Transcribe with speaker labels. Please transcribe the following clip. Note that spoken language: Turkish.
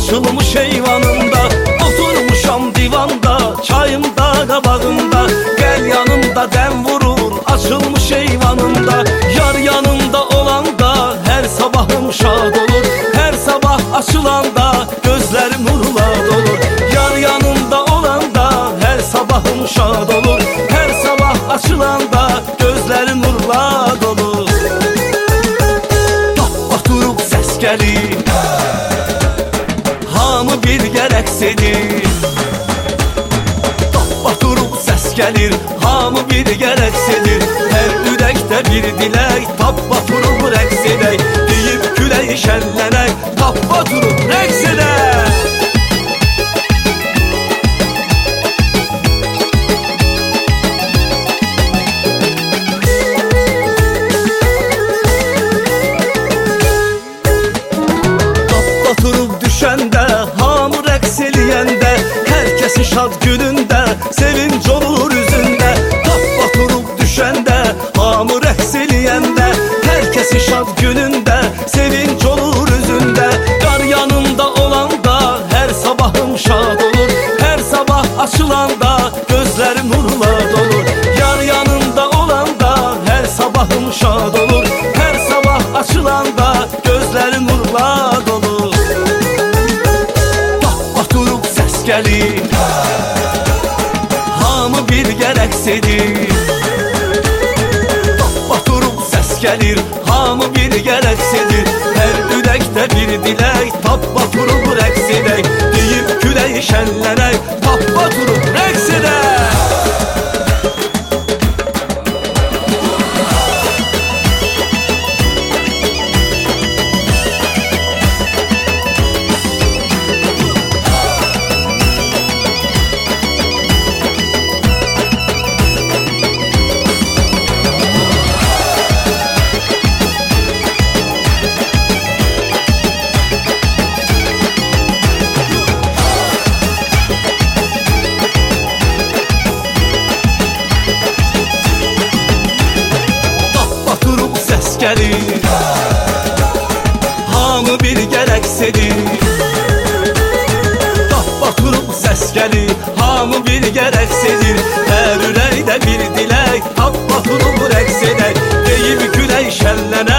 Speaker 1: açılmış eyvanımda. Oturmuşam divanda, çayımda kabağımda. Gel yanımda dem vurur açılmış eyvanımda. Yar yanımda olanda her sabahım şad olur. Her sabah açılanda gözlerim nurla dolur. Yar yanımda olanda her sabahım şad olur. Her sabah açılanda gözlerim nurla dolur. Oturup ses gelir, hamı bir gereksedir. Oturup ses gelir, hamı bir gereksedir. Her yürekte bir dilek, tap oturup reks edek. Deyip güleyi şenlenek, tap oturup reks edek. Oturup düşende, hamı reks eləyəndə, herkesin şad gününde, sevinç olur üzünde. Tap oturup düşende, hamı reks eləyəndə, herkesin şad gününde, sevinç olur üzünde. Yar yanımda olanda her sabahım şad olur. Her sabah açılanda gözlerim nurla dolur. Yar yanımda olanda her sabahım şad olur. Her sabah açılanda gözlerim nurla dolur. Oturup ses gelir, hamı bir gereksedir. Oturup ses gelir, hamı bir gereksedir. Her yürekte bir dilek, tap oturup reks edek. Deyip güleyi şenlenek, tap oturup reks edek. Gelir, hamı bir gereksedir. Tap oturup ses gelir, hamı bir gereksedir. Her yüreğde bir dilek, tap oturup reks edek. Deyip güleyi şenlenek,